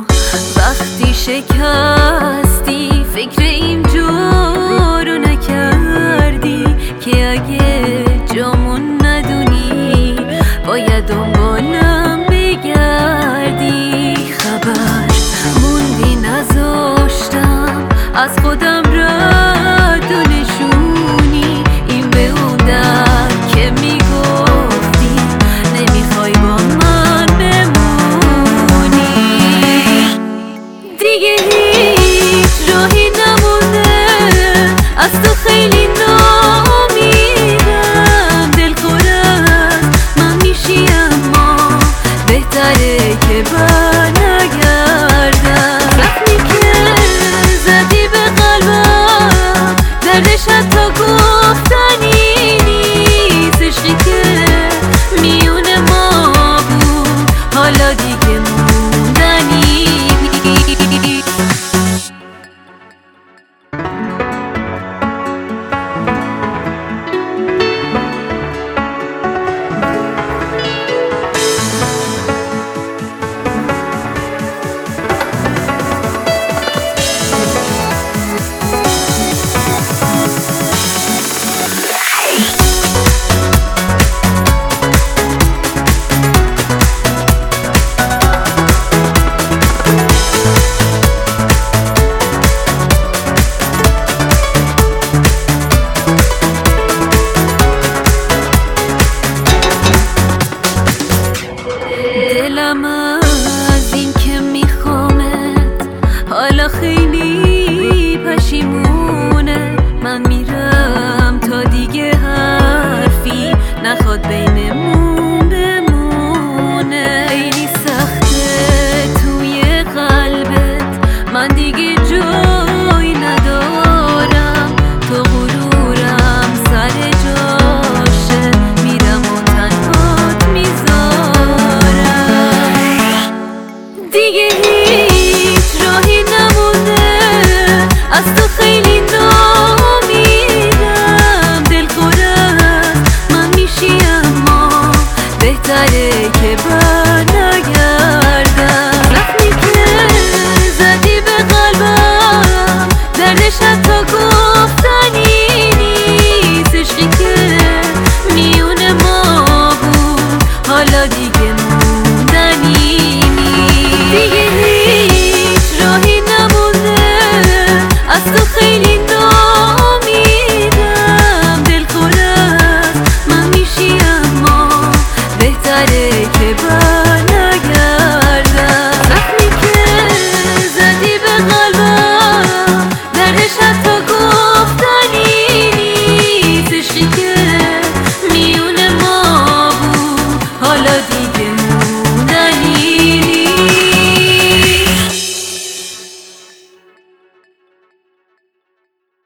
وقتی شکستی فکر اینجور رو نکردی که اگه جامون ندونی باید دنبالم بگردی. خبر موندی نذاشتم از خودم رد و نشونی این به اون در که میگفتی نمیخوای با من بمونی. دیگه هیچ راهی نمونده از تو خیلی ناامیدم. دلخورت من میشی اما بهتره که برنگردم. زخمی که زدی به قلبم دردش حتی گفتنی نیست. عشقی که میون ما بود حالا دیگه موندنی. دلم از این که میخوامت حالا خیلی پشیمونه. من میرم تا دیگه حرفی نخواد بینمون بمونه. خیلی سخته توی قلبت من دیگه جای ندارم. تو غرورم سر جاشه میرم و تنهات میذارم. دیگه هیچ راهی